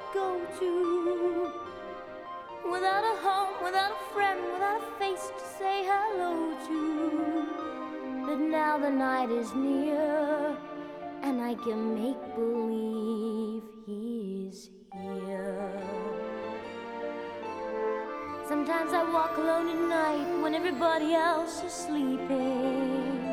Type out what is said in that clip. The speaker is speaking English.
go to. Without a home, without a friend, without a face to say hello to. But now the night is near, and I can make believe he's here. Sometimes I walk alone at night when everybody else is sleeping.